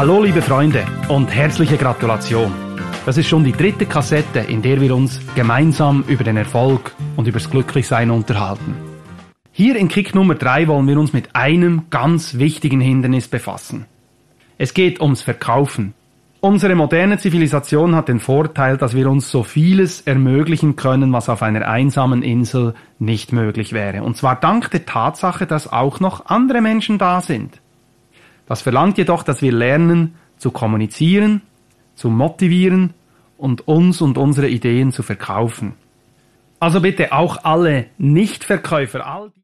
Hallo liebe Freunde und herzliche Gratulation. Das ist schon die 3. Kassette, in der wir uns gemeinsam über den Erfolg und übers Glücklichsein unterhalten. Hier in Kick Nummer 3 wollen wir uns mit einem ganz wichtigen Hindernis befassen. Es geht ums Verkaufen. Unsere moderne Zivilisation hat den Vorteil, dass wir uns so vieles ermöglichen können, was auf einer einsamen Insel nicht möglich wäre. Und zwar dank der Tatsache, dass auch noch andere Menschen da sind. Das verlangt jedoch, dass wir lernen, zu kommunizieren, zu motivieren und uns und unsere Ideen zu verkaufen. Also bitte auch alle Nichtverkäufer, all